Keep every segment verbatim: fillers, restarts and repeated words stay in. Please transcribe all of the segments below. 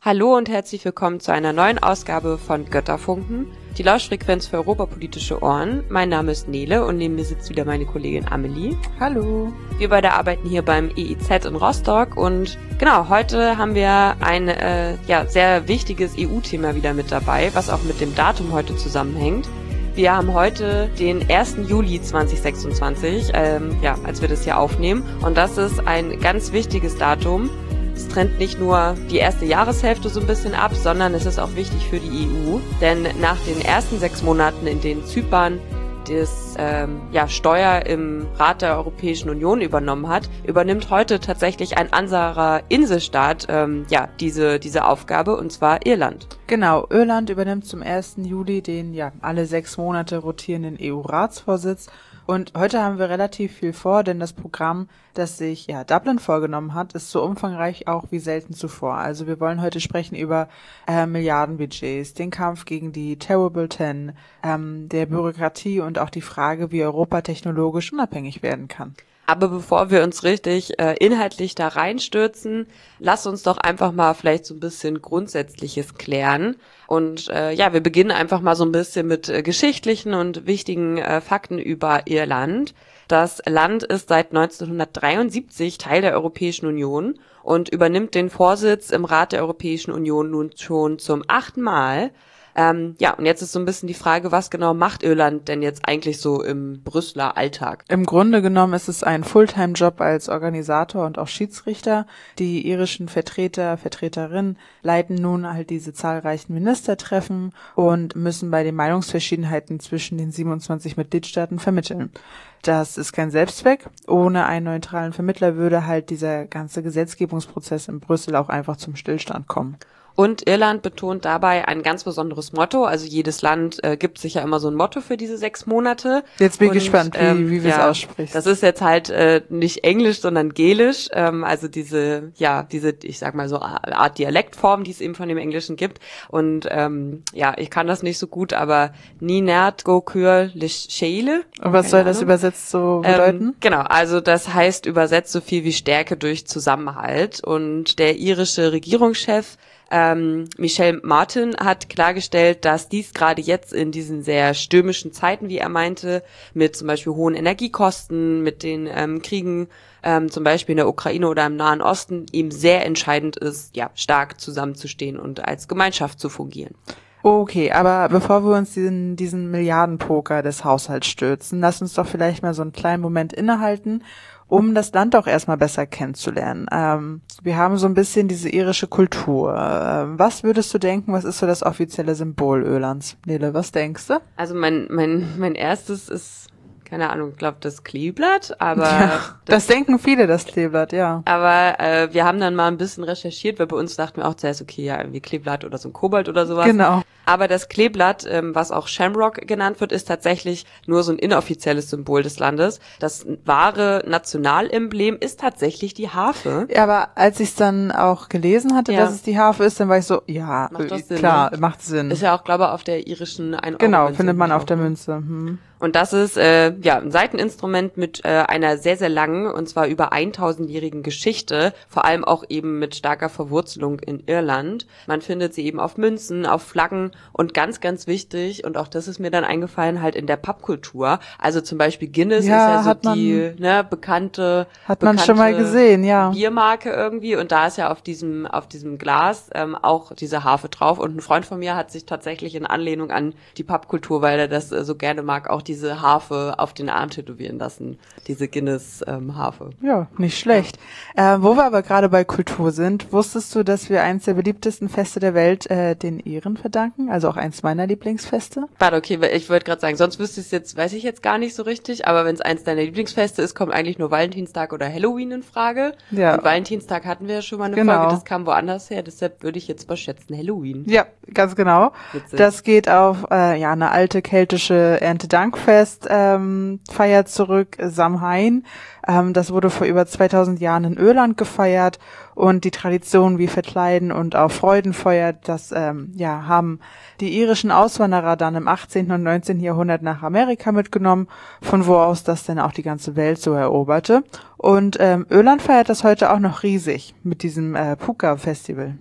Hallo und herzlich willkommen zu einer neuen Ausgabe von Götterfunken, die Lauschfrequenz für europapolitische Ohren. Mein Name ist Nele und neben mir sitzt wieder meine Kollegin Amelie. Hallo. Wir beide arbeiten hier beim E I Z in Rostock und genau, heute haben wir ein äh, ja, sehr wichtiges E U-Thema wieder mit dabei, was auch mit dem Datum heute zusammenhängt. Wir haben heute den ersten Juli zweitausendsechsundzwanzig, ähm, ja, als wir das hier aufnehmen, und das ist ein ganz wichtiges Datum. Es trennt nicht nur die erste Jahreshälfte so ein bisschen ab, sondern es ist auch wichtig für die E U, denn nach den ersten sechs Monaten, in denen Zypern das ähm, ja, Steuer im Rat der Europäischen Union übernommen hat, übernimmt heute tatsächlich ein anderer Inselstaat ähm, ja diese diese Aufgabe, und zwar Irland. Genau, Irland übernimmt zum ersten Juli den ja alle sechs Monate rotierenden E U-Ratsvorsitz. Und heute haben wir relativ viel vor, denn das Programm, das sich ja Dublin vorgenommen hat, ist so umfangreich auch wie selten zuvor. Also wir wollen heute sprechen über äh, Milliardenbudgets, den Kampf gegen die Terrible Ten, ähm, der Bürokratie und auch die Frage, wie Europa technologisch unabhängig werden kann. Aber bevor wir uns richtig äh, inhaltlich da reinstürzen, lass uns doch einfach mal vielleicht so ein bisschen Grundsätzliches klären. Und äh, ja, wir beginnen einfach mal so ein bisschen mit äh, geschichtlichen und wichtigen äh, Fakten über Irland. Das Land ist seit neunzehnhundertdreiundsiebzig Teil der Europäischen Union und übernimmt den Vorsitz im Rat der Europäischen Union nun schon zum achten Mal. Ähm, ja, und jetzt ist so ein bisschen die Frage, was genau macht Irland denn jetzt eigentlich so im Brüsseler Alltag? Im Grunde genommen ist es ein Fulltime-Job als Organisator und auch Schiedsrichter. Die irischen Vertreter, Vertreterinnen leiten nun halt diese zahlreichen Ministertreffen und müssen bei den Meinungsverschiedenheiten zwischen den siebenundzwanzig Mitgliedstaaten vermitteln. Das ist kein Selbstzweck. Ohne einen neutralen Vermittler würde halt dieser ganze Gesetzgebungsprozess in Brüssel auch einfach zum Stillstand kommen. Und Irland betont dabei ein ganz besonderes Motto. Also jedes Land äh, gibt sich ja immer so ein Motto für diese sechs Monate. Jetzt bin ich und, gespannt, wie, ähm, wie wir es ja, aussprichst. Das ist jetzt halt äh, nicht Englisch, sondern Gälisch. Ähm, also diese, ja, diese, ich sag mal so Art Dialektform, die es eben von dem Englischen gibt. Und ähm, ja, ich kann das nicht so gut, aber Ni nert go kür lichele. Und was soll das übersetzt so bedeuten? Ähm, genau, also das heißt übersetzt so viel wie Stärke durch Zusammenhalt. Und der irische Regierungschef Ähm, Michel Martin hat klargestellt, dass dies gerade jetzt in diesen sehr stürmischen Zeiten, wie er meinte, mit zum Beispiel hohen Energiekosten, mit den ähm, Kriegen, ähm, zum Beispiel in der Ukraine oder im Nahen Osten, eben sehr entscheidend ist, ja, stark zusammenzustehen und als Gemeinschaft zu fungieren. Okay, aber bevor wir uns diesen, diesen Milliardenpoker des Haushalts stürzen, lass uns doch vielleicht mal so einen kleinen Moment innehalten, um das Land auch erstmal besser kennenzulernen. Ähm, wir haben so ein bisschen diese irische Kultur. Ähm, was würdest du denken, was ist so das offizielle Symbol Irlands? Nele, was denkst du? Also mein mein mein erstes ist, keine Ahnung, ich glaube das Kleeblatt, aber Ja, das, das denken viele, das Kleeblatt, ja. Aber äh, wir haben dann mal ein bisschen recherchiert, weil bei uns dachten wir auch zuerst, okay, ja, irgendwie Kleeblatt oder so ein Kobold oder sowas. Genau. Aber das Kleeblatt, ähm, was auch Shamrock genannt wird, ist tatsächlich nur so ein inoffizielles Symbol des Landes. Das wahre Nationalemblem ist tatsächlich die Harfe. Ja, aber als ich es dann auch gelesen hatte, Ja. dass es die Harfe ist, dann war ich so, ja, Macht doch Sinn, klar, ne? macht Sinn. Ist ja auch, glaube ich, auf der irischen ein Euro Genau, Münze findet man auf auch, der ne? Münze. Hm. Und das ist äh, ja ein Saiteninstrument mit äh, einer sehr, sehr langen, und zwar über eintausendjährigen Geschichte, vor allem auch eben mit starker Verwurzelung in Irland. Man findet sie eben auf Münzen, auf Flaggen und ganz, ganz wichtig, und auch das ist mir dann eingefallen, halt in der Pappkultur. Also zum Beispiel Guinness Ja, ist ja so hat man- die ne, bekannte, Hat man bekannte schon mal gesehen, ja. Biermarke irgendwie, und da ist ja auf diesem auf diesem Glas ähm, auch diese Harfe drauf, und ein Freund von mir hat sich tatsächlich in Anlehnung an die Pappkultur, weil er das äh, so gerne mag, auch diese Harfe auf den Arm tätowieren lassen, diese Guinness-Harfe. Ähm, Ja, nicht schlecht. Äh, wo wir aber gerade bei Kultur sind, wusstest du, dass wir eins der beliebtesten Feste der Welt äh, den Iren verdanken? Also auch eins meiner Lieblingsfeste? Warte, okay, weil ich wollte gerade sagen, sonst wüsste ich es jetzt, weiß ich jetzt gar nicht so richtig, aber wenn es eins deiner Lieblingsfeste ist, kommt eigentlich nur Valentinstag oder Halloween in Frage. Ja. Und Valentinstag hatten wir ja schon mal eine Genau. Folge, das kam woanders her, deshalb würde ich jetzt mal schätzen Halloween. Ja, ganz genau. Witzig. Das geht auf äh, ja eine alte keltische Erntedankfest ähm, Feier zurück, Samhain. Ähm, das wurde vor über zweitausend Jahren in Irland gefeiert, und die Traditionen wie Verkleiden und auch Freudenfeuer, das ähm, ja haben die irischen Auswanderer dann im achtzehnten und neunzehnten Jahrhundert nach Amerika mitgenommen, von wo aus das dann auch die ganze Welt so eroberte. Und ähm, Irland feiert das heute auch noch riesig mit diesem äh, Puka-Festival.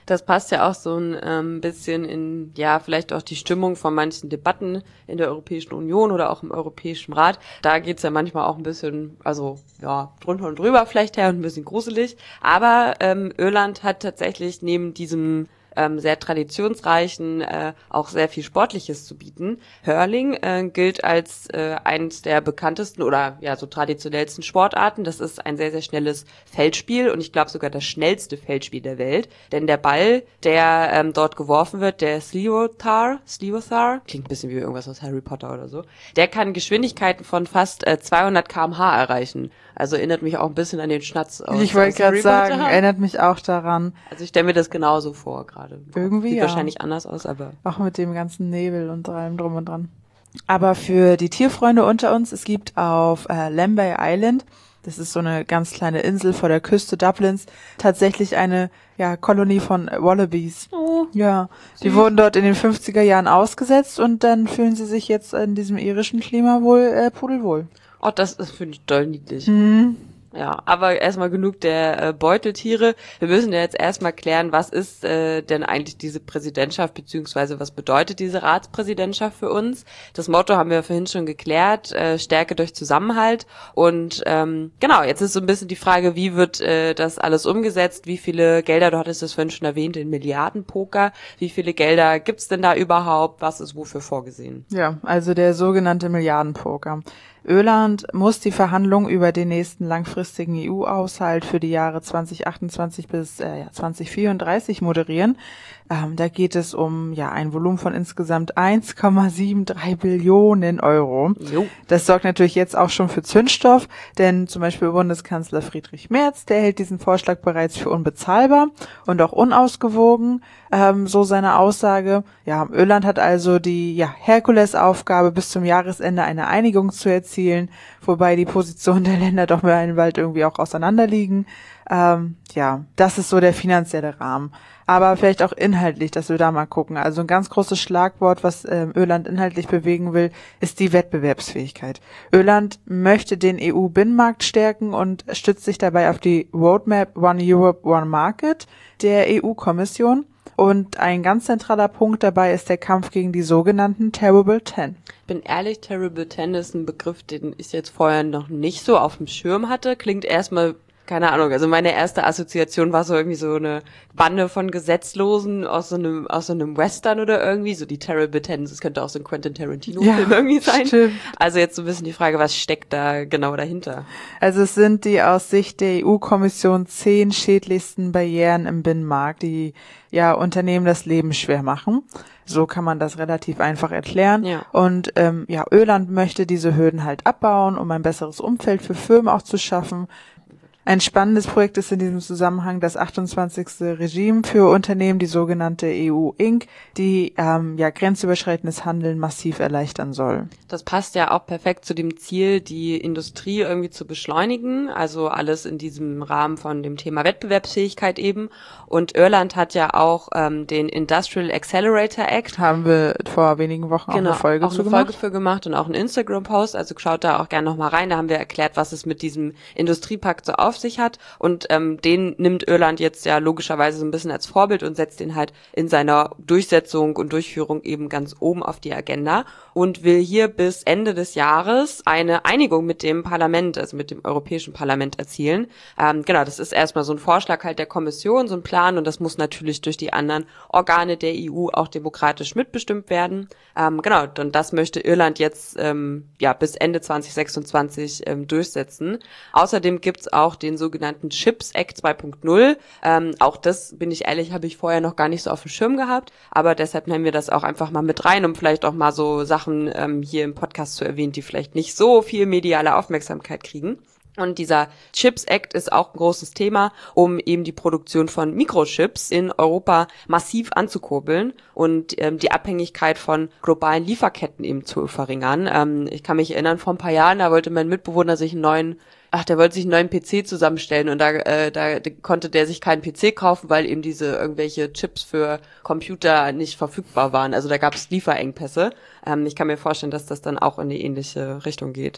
Das passt ja auch so ein ähm, bisschen in, ja, vielleicht auch die Stimmung von manchen Debatten in der Europäischen Union oder auch im Europäischen Rat. Da geht's ja manchmal auch ein bisschen, also ja, drunter und drüber vielleicht her und ein bisschen gruselig. Aber ähm, Irland hat tatsächlich neben diesem ähm, sehr traditionsreichen, äh, auch sehr viel Sportliches zu bieten. Hurling äh, gilt als äh, eines der bekanntesten oder ja so traditionellsten Sportarten. Das ist ein sehr, sehr schnelles Feldspiel und ich glaube sogar das schnellste Feldspiel der Welt. Denn der Ball, der ähm, dort geworfen wird, der Sliotar, Sliotar, klingt ein bisschen wie irgendwas aus Harry Potter oder so, der kann Geschwindigkeiten von fast äh, zweihundert Kilometer pro Stunde erreichen. Also erinnert mich auch ein bisschen an den Schnatz aus. Ich wollte gerade sagen, erinnert mich auch daran. Also ich stelle mir das genauso vor gerade. Irgendwie Sieht ja. wahrscheinlich anders aus, aber... Auch mit dem ganzen Nebel und allem drum und dran. Aber für die Tierfreunde unter uns, es gibt auf äh, Lambay Island, das ist so eine ganz kleine Insel vor der Küste Dublins, tatsächlich eine ja Kolonie von Wallabies. Oh, ja, süß. Die wurden dort in den fünfziger Jahren ausgesetzt und dann fühlen sie sich jetzt in diesem irischen Klima wohl äh, pudelwohl. Oh, das, das finde ich doll niedlich. Mhm. Ja, aber erstmal genug der äh, Beuteltiere. Wir müssen ja jetzt erstmal klären, was ist äh, denn eigentlich diese Präsidentschaft, beziehungsweise was bedeutet diese Ratspräsidentschaft für uns? Das Motto haben wir vorhin schon geklärt, äh, Stärke durch Zusammenhalt. Und ähm, genau, jetzt ist so ein bisschen die Frage, wie wird äh, das alles umgesetzt? Wie viele Gelder, du hattest das vorhin schon erwähnt, in Milliardenpoker. Wie viele Gelder gibt's denn da überhaupt? Was ist wofür vorgesehen? Ja, also der sogenannte Milliardenpoker. Irland muss die Verhandlungen über den nächsten langfristigen E U-Haushalt für die Jahre zwanzig achtundzwanzig bis äh, ja, zwanzig vierunddreißig moderieren. Ähm, da geht es um ja ein Volumen von insgesamt eins Komma dreiundsiebzig Billionen Euro. Jo. Das sorgt natürlich jetzt auch schon für Zündstoff, denn zum Beispiel Bundeskanzler Friedrich Merz, der hält diesen Vorschlag bereits für unbezahlbar und auch unausgewogen, ähm, so seine Aussage. Ja, Irland hat also die ja Herkulesaufgabe, bis zum Jahresende eine Einigung zu erzielen, wobei die Positionen der Länder doch bald irgendwie auch auseinanderliegen. Ähm, ja, das ist so der finanzielle Rahmen. Aber vielleicht auch inhaltlich, dass wir da mal gucken. Also ein ganz großes Schlagwort, was ähm, Irland inhaltlich bewegen will, ist die Wettbewerbsfähigkeit. Irland möchte den E U-Binnenmarkt stärken und stützt sich dabei auf die Roadmap One Europe, One Market der E U-Kommission. Und ein ganz zentraler Punkt dabei ist der Kampf gegen die sogenannten Terrible Ten. Ich bin ehrlich, Terrible Ten ist ein Begriff, den ich jetzt vorher noch nicht so auf dem Schirm hatte. Klingt erstmal, keine Ahnung, also meine erste Assoziation war so irgendwie so eine Bande von Gesetzlosen aus so einem aus so einem Western oder irgendwie, so die Terrible Ten. Das könnte auch so ein Quentin Tarantino-Film ja, irgendwie sein. Stimmt. Also jetzt so ein bisschen die Frage, was steckt da genau dahinter? Also es sind die aus Sicht der E U-Kommission zehn schädlichsten Barrieren im Binnenmarkt, die ja Unternehmen das Leben schwer machen. So kann man das relativ einfach erklären. Ja. Und ähm, ja, Irland möchte diese Hürden halt abbauen, um ein besseres Umfeld für Firmen auch zu schaffen. Ein spannendes Projekt ist in diesem Zusammenhang das achtundzwanzigste Regime für Unternehmen, die sogenannte E U Inc, die ähm, ja grenzüberschreitendes Handeln massiv erleichtern soll. Das passt ja auch perfekt zu dem Ziel, die Industrie irgendwie zu beschleunigen, also alles in diesem Rahmen von dem Thema Wettbewerbsfähigkeit eben. Und Irland hat ja auch ähm, den Industrial Accelerator Act. Haben wir vor wenigen Wochen genau, auch eine Folge auch zu eine gemacht. Folge für gemacht und auch einen Instagram-Post, also schaut da auch gerne nochmal rein, da haben wir erklärt, was es mit diesem Industriepakt so auf sich hat und ähm, den nimmt Irland jetzt ja logischerweise so ein bisschen als Vorbild und setzt den halt in seiner Durchsetzung und Durchführung eben ganz oben auf die Agenda und will hier bis Ende des Jahres eine Einigung mit dem Parlament, also mit dem Europäischen Parlament erzielen. Ähm, genau, das ist erstmal so ein Vorschlag halt der Kommission, so ein Plan und das muss natürlich durch die anderen Organe der E U auch demokratisch mitbestimmt werden. Ähm, genau, und das möchte Irland jetzt ähm, ja bis Ende zwanzig sechsundzwanzig ähm, durchsetzen. Außerdem gibt's auch den sogenannten Chips Act zwei Punkt null. Ähm, auch das, bin ich ehrlich, habe ich vorher noch gar nicht so auf dem Schirm gehabt, aber deshalb nehmen wir das auch einfach mal mit rein, um vielleicht auch mal so Sachen ähm, hier im Podcast zu erwähnen, die vielleicht nicht so viel mediale Aufmerksamkeit kriegen. Und dieser Chips Act ist auch ein großes Thema, um eben die Produktion von Mikrochips in Europa massiv anzukurbeln und ähm, die Abhängigkeit von globalen Lieferketten eben zu verringern. Ähm, ich kann mich erinnern, vor ein paar Jahren, da wollte mein Mitbewohner sich einen neuen Ach, der wollte sich einen neuen P C zusammenstellen und da, äh, da konnte der sich keinen P C kaufen, weil eben diese irgendwelche Chips für Computer nicht verfügbar waren. Also da gab es Lieferengpässe. Ähm, ich kann mir vorstellen, dass das dann auch in die ähnliche Richtung geht.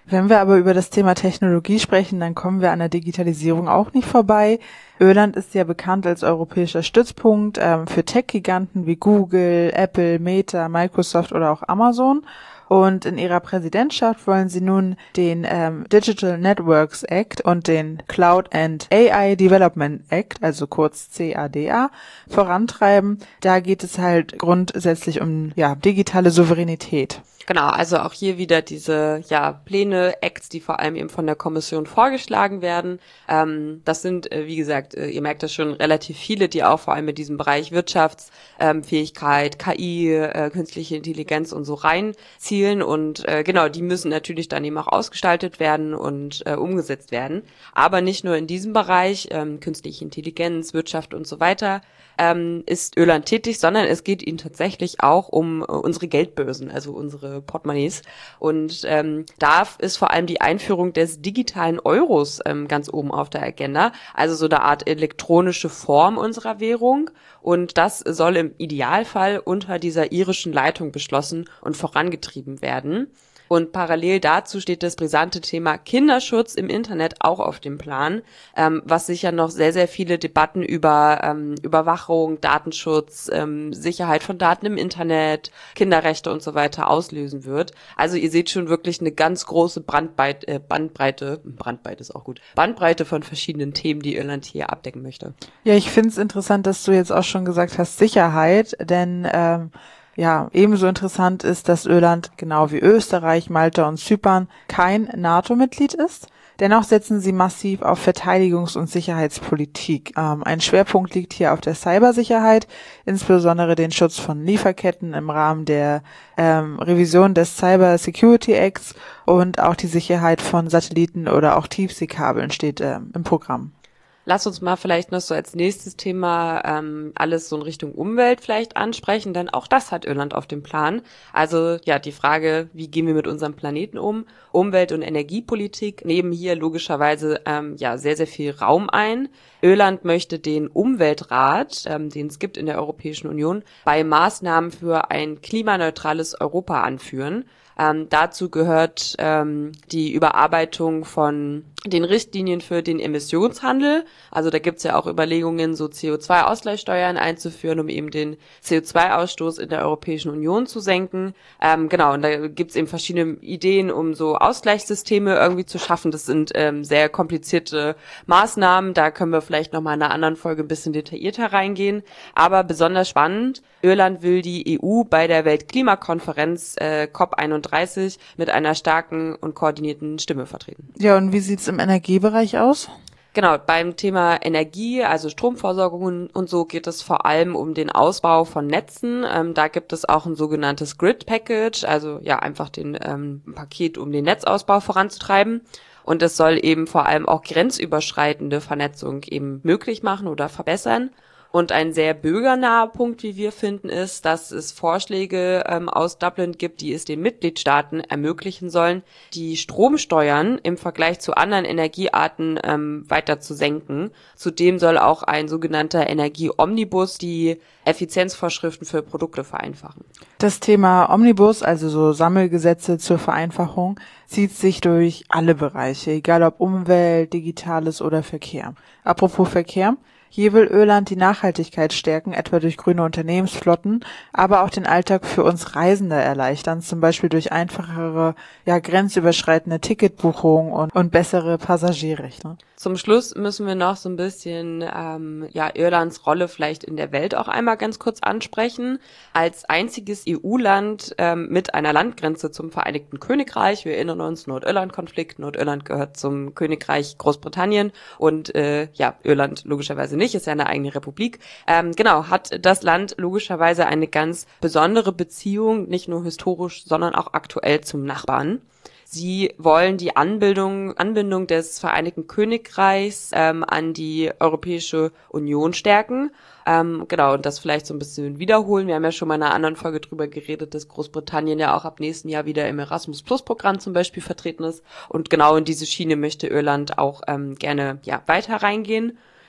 Wenn wir aber über das Thema Technologie sprechen, dann kommen wir an der Digitalisierung auch nicht vorbei. Irland ist ja bekannt als europäischer Stützpunkt ähm, für Tech-Giganten wie Google, Apple, Meta, Microsoft oder auch Amazon. Und in ihrer Präsidentschaft wollen sie nun den ähm, Digital Networks Act und den Cloud and A I Development Act, also kurz C A D A, vorantreiben. Da geht es halt grundsätzlich um ja digitale Souveränität. Genau, also auch hier wieder diese ja Pläne, Acts, die vor allem eben von der Kommission vorgeschlagen werden. Ähm, das sind, äh, wie gesagt, äh, ihr merkt das schon, relativ viele, die auch vor allem mit diesem Bereich Wirtschaftsfähigkeit, ähm, K I, äh, künstliche Intelligenz und so reinzielen. Und äh, genau, die müssen natürlich dann eben auch ausgestaltet werden und äh, umgesetzt werden. Aber nicht nur in diesem Bereich, ähm, künstliche Intelligenz, Wirtschaft und so weiter, ähm, ist Irland tätig, sondern es geht ihnen tatsächlich auch um äh, unsere Geldbörsen, also unsere Portemonnaies. Und ähm, da ist vor allem die Einführung des digitalen Euros ähm, ganz oben auf der Agenda, also so eine Art elektronische Form unserer Währung. Und das soll im Idealfall unter dieser irischen Leitung beschlossen und vorangetrieben werden. Und parallel dazu steht das brisante Thema Kinderschutz im Internet auch auf dem Plan, ähm, was sicher noch sehr, sehr viele Debatten über ähm, Überwachung, Datenschutz, ähm, Sicherheit von Daten im Internet, Kinderrechte und so weiter auslösen wird. Also ihr seht schon wirklich eine ganz große Brandbreite, äh, Bandbreite, Brandbreite ist auch gut, Bandbreite von verschiedenen Themen, die Irland hier abdecken möchte. Ja, ich finde es interessant, dass du jetzt auch schon gesagt hast, Sicherheit, denn ähm, ja, ebenso interessant ist, dass Irland, genau wie Österreich, Malta und Zypern, kein NATO-Mitglied ist. Dennoch setzen sie massiv auf Verteidigungs- und Sicherheitspolitik. Ähm, ein Schwerpunkt liegt hier auf der Cybersicherheit, insbesondere den Schutz von Lieferketten im Rahmen der ähm, Revision des Cyber Security Acts und auch die Sicherheit von Satelliten oder auch Tiefseekabeln steht ähm, im Programm. Lass uns mal vielleicht noch so als nächstes Thema ähm, alles so in Richtung Umwelt vielleicht ansprechen, denn auch das hat Irland auf dem Plan. Also ja, die Frage, wie gehen wir mit unserem Planeten um? Umwelt- und Energiepolitik nehmen hier logischerweise ähm, ja sehr, sehr viel Raum ein. Irland möchte den Umweltrat, ähm, den es gibt in der Europäischen Union, bei Maßnahmen für ein klimaneutrales Europa anführen. Ähm, dazu gehört ähm, die Überarbeitung von den Richtlinien für den Emissionshandel. Also da gibt's ja auch Überlegungen, so C O zwei Ausgleichssteuern einzuführen, um eben den C O zwei Ausstoß in der Europäischen Union zu senken. Ähm, genau, und da gibt's eben verschiedene Ideen, um so Ausgleichssysteme irgendwie zu schaffen. Das sind ähm, sehr komplizierte Maßnahmen. Da können wir vielleicht nochmal in einer anderen Folge ein bisschen detaillierter reingehen. Aber besonders spannend, Irland will die E U bei der Weltklimakonferenz äh, COP einunddreißig mit einer starken und koordinierten Stimme vertreten. Ja, und wie sieht's im Energiebereich aus? Genau, beim Thema Energie, also Stromversorgung und so, geht es vor allem um den Ausbau von Netzen. Ähm, da gibt es auch ein sogenanntes Grid Package, also ja einfach den ähm, Paket, um den Netzausbau voranzutreiben. Und es soll eben vor allem auch grenzüberschreitende Vernetzung eben möglich machen oder verbessern. Und ein sehr bürgernaher Punkt, wie wir finden, ist, dass es Vorschläge ähm, aus Dublin gibt, die es den Mitgliedstaaten ermöglichen sollen, die Stromsteuern im Vergleich zu anderen Energiearten ähm, weiter zu senken. Zudem soll auch ein sogenannter Energie-Omnibus die Effizienzvorschriften für Produkte vereinfachen. Das Thema Omnibus, also so Sammelgesetze zur Vereinfachung, zieht sich durch alle Bereiche, egal ob Umwelt, Digitales oder Verkehr. Apropos Verkehr. Hier will Irland die Nachhaltigkeit stärken, etwa durch grüne Unternehmensflotten, aber auch den Alltag für uns Reisende erleichtern, zum Beispiel durch einfachere, ja, grenzüberschreitende Ticketbuchungen und, und bessere Passagierrechte. Zum Schluss müssen wir noch so ein bisschen ähm, ja Irlands Rolle vielleicht in der Welt auch einmal ganz kurz ansprechen. Als einziges E U-Land ähm, mit einer Landgrenze zum Vereinigten Königreich, wir erinnern uns, Nordirland-Konflikt, Nordirland gehört zum Königreich Großbritannien und äh, ja Irland logischerweise nicht, ist ja eine eigene Republik. Ähm, genau, hat das Land logischerweise eine ganz besondere Beziehung, nicht nur historisch, sondern auch aktuell zum Nachbarn. Sie wollen die Anbindung, Anbindung des Vereinigten Königreichs ähm, an die Europäische Union stärken. Ähm, genau, und das vielleicht so ein bisschen wiederholen. Wir haben ja schon mal in einer anderen Folge drüber geredet, dass Großbritannien ja auch ab nächsten Jahr wieder im Erasmus-Plus-Programm zum Beispiel vertreten ist. Und genau in diese Schiene möchte Irland auch ähm, gerne ja weiter reingehen.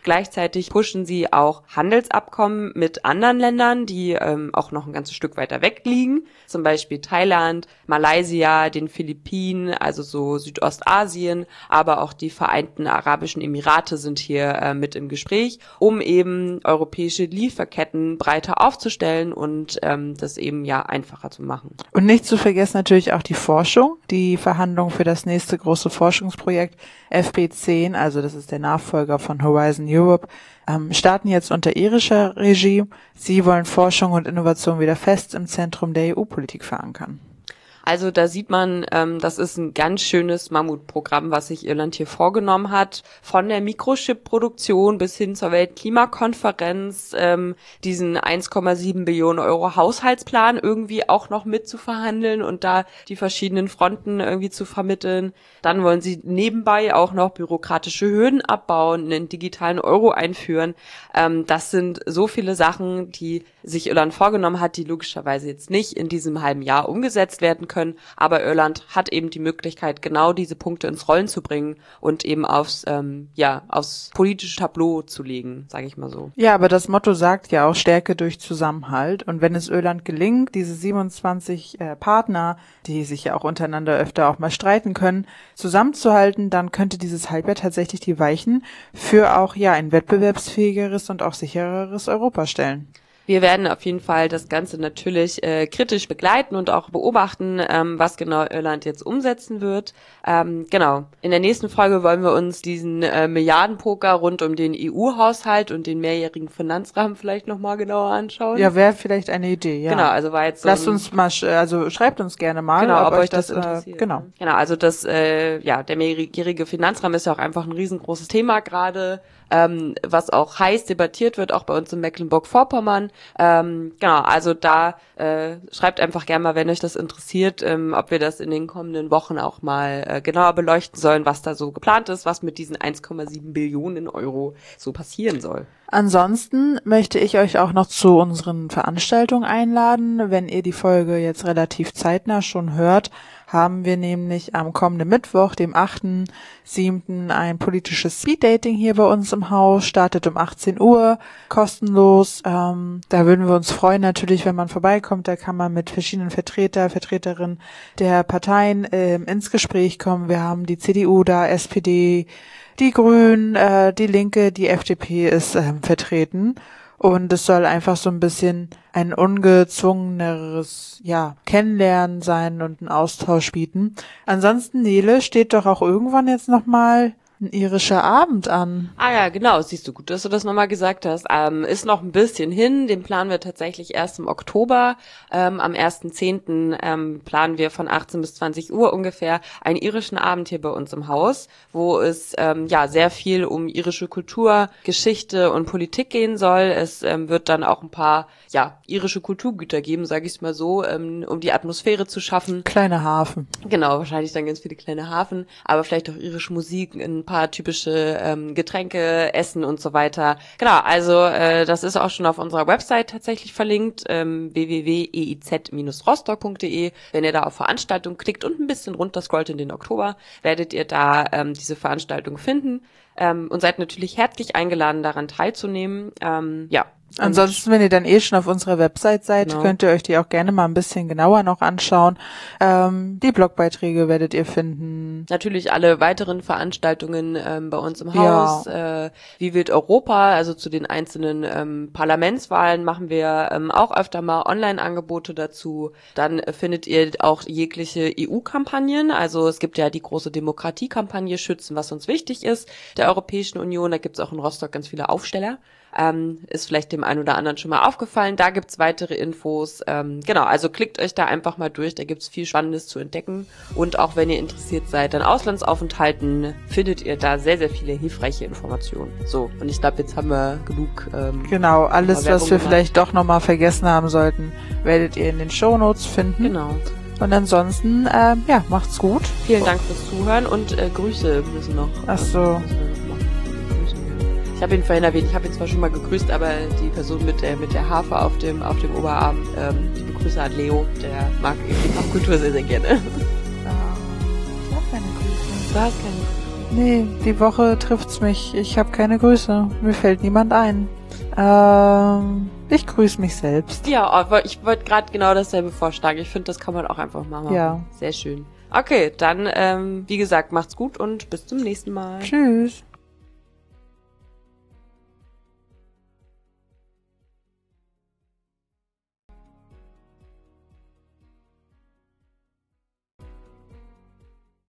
Gleichzeitig pushen sie auch Handelsabkommen mit anderen Ländern, die ähm, auch noch ein ganzes Stück weiter weg liegen. Zum Beispiel Thailand, Malaysia, den Philippinen, also so Südostasien, aber auch die Vereinten Arabischen Emirate sind hier äh, mit im Gespräch, um eben europäische Lieferketten breiter aufzustellen und ähm, das eben ja einfacher zu machen. Und nicht zu vergessen natürlich auch die Forschung, die Verhandlungen für das nächste große Forschungsprojekt F P zehn, also das ist der Nachfolger von Horizon Europe, ähm, starten jetzt unter irischer Regie. Sie wollen Forschung und Innovation wieder fest im Zentrum der E U-Politik verankern. Also da sieht man, ähm, das ist ein ganz schönes Mammutprogramm, was sich Irland hier vorgenommen hat. Von der Mikrochip-Produktion bis hin zur Weltklimakonferenz, ähm, diesen eins Komma sieben Billionen Euro Haushaltsplan irgendwie auch noch mitzuverhandeln und da die verschiedenen Fronten irgendwie zu vermitteln. Dann wollen sie nebenbei auch noch bürokratische Hürden abbauen, einen digitalen Euro einführen. Ähm, das sind so viele Sachen, die sich Irland vorgenommen hat, die logischerweise jetzt nicht in diesem halben Jahr umgesetzt werden können. Aber Irland hat eben die Möglichkeit, genau diese Punkte ins Rollen zu bringen und eben aufs, ähm, ja, aufs politische Tableau zu legen, sage ich mal so. Ja, aber das Motto sagt ja auch Stärke durch Zusammenhalt. Und wenn es Irland gelingt, diese siebenundzwanzig äh, Partner, die sich ja auch untereinander öfter auch mal streiten können, zusammenzuhalten, dann könnte dieses Halbjahr tatsächlich die Weichen für auch ja ein wettbewerbsfähigeres und auch sichereres Europa stellen. Wir werden auf jeden Fall das Ganze natürlich äh, kritisch begleiten und auch beobachten, ähm, was genau Irland jetzt umsetzen wird. Ähm, genau. In der nächsten Folge wollen wir uns diesen äh, Milliardenpoker rund um den E U-Haushalt und den mehrjährigen Finanzrahmen vielleicht nochmal genauer anschauen. Ja, wäre vielleicht eine Idee, ja. Genau, also war jetzt so Lasst uns mal, also schreibt uns gerne mal, genau, ob, ob euch das, das interessiert. Äh, genau. Genau, also das, äh, ja, der mehrjährige Finanzrahmen ist ja auch einfach ein riesengroßes Thema gerade. Ähm, was auch heiß debattiert wird, auch bei uns in Mecklenburg-Vorpommern. Ähm, genau, also da äh, schreibt einfach gerne mal, wenn euch das interessiert, ähm, ob wir das in den kommenden Wochen auch mal äh, genauer beleuchten sollen, was da so geplant ist, was mit diesen eins Komma sieben Billionen Euro so passieren soll. Ansonsten möchte ich euch auch noch zu unseren Veranstaltungen einladen. Wenn ihr die Folge jetzt relativ zeitnah schon hört, haben wir nämlich am kommenden Mittwoch, dem achten siebten ein politisches Speeddating hier bei uns im Haus, startet um achtzehn Uhr, kostenlos. Ähm, da würden wir uns freuen natürlich, wenn man vorbeikommt. Da kann man mit verschiedenen Vertreter, Vertreterinnen der Parteien ähm, ins Gespräch kommen. Wir haben die C D U da, S P D, die Grünen, äh, die Linke, die F D P ist ähm, vertreten. Und es soll einfach so ein bisschen ein ungezwungeneres, ja, Kennenlernen sein und einen Austausch bieten. Ansonsten, Nele, steht doch auch irgendwann jetzt nochmal ein irischer Abend an. Ah ja, genau, siehst du, gut, dass du das nochmal gesagt hast. Ähm, ist noch ein bisschen hin, den planen wir tatsächlich erst im Oktober. Ähm, am ersten zehnten Ähm, planen wir von achtzehn bis zwanzig Uhr ungefähr einen irischen Abend hier bei uns im Haus, wo es ähm, ja sehr viel um irische Kultur, Geschichte und Politik gehen soll. Es ähm, wird dann auch ein paar ja irische Kulturgüter geben, sage ich es mal so, ähm, um die Atmosphäre zu schaffen. Kleine Hafen. Genau, wahrscheinlich dann ganz viele kleine Hafen, aber vielleicht auch irische Musik, ein paar typische ähm, Getränke, Essen und so weiter. Genau, also äh, das ist auch schon auf unserer Website tatsächlich verlinkt, ähm, w w w punkt e i z Bindestrich rostock punkt d e. Wenn ihr da auf Veranstaltung klickt und ein bisschen runter scrollt in den Oktober, werdet ihr da ähm, diese Veranstaltung finden ähm, und seid natürlich herzlich eingeladen, daran teilzunehmen. Ähm, ja. Ansonsten, wenn ihr dann eh schon auf unserer Website seid, genau, könnt ihr euch die auch gerne mal ein bisschen genauer noch anschauen. Ähm, die Blogbeiträge werdet ihr finden. Natürlich alle weiteren Veranstaltungen ähm, bei uns im Haus. Ja. Äh, Wie wählt Europa? Also zu den einzelnen ähm, Parlamentswahlen machen wir ähm, auch öfter mal Online-Angebote dazu. Dann äh, findet ihr auch jegliche E U-Kampagnen. Also es gibt ja die große Demokratiekampagne Schützen, was uns wichtig ist, der Europäischen Union. Da gibt's auch in Rostock ganz viele Aufsteller. Ähm, ist vielleicht dem einen oder anderen schon mal aufgefallen. Da gibt's weitere Infos. Ähm, genau, also klickt euch da einfach mal durch. Da gibt's viel Spannendes zu entdecken. Und auch wenn ihr interessiert seid an Auslandsaufenthalten, findet ihr da sehr, sehr viele hilfreiche Informationen. So, und ich glaube, jetzt haben wir genug. Ähm, genau, alles, was wir gemacht. vielleicht doch nochmal vergessen haben sollten, werdet ihr in den Shownotes finden. Genau. Und ansonsten, äh, ja, macht's gut. Vielen Dank fürs Zuhören und äh, Grüße müssen noch. Ach so. Ich habe ihn vorhin erwähnt, ich habe ihn zwar schon mal gegrüßt, aber die Person mit der mit der Harfe auf dem auf dem Oberarm, ähm, liebe Grüße an Leo, der mag irgendwie Popkultur sehr, sehr gerne. Uh, ich habe keine Grüße. Du hast keine Grüße. Nee, die Woche trifft's mich. Ich habe keine Grüße. Mir fällt niemand ein. Ähm, ich grüße mich selbst. Ja, aber ich wollte gerade genau dasselbe vorschlagen. Ich finde, das kann man auch einfach mal machen. Ja. Sehr schön. Okay, dann, ähm, wie gesagt, macht's gut und bis zum nächsten Mal. Tschüss.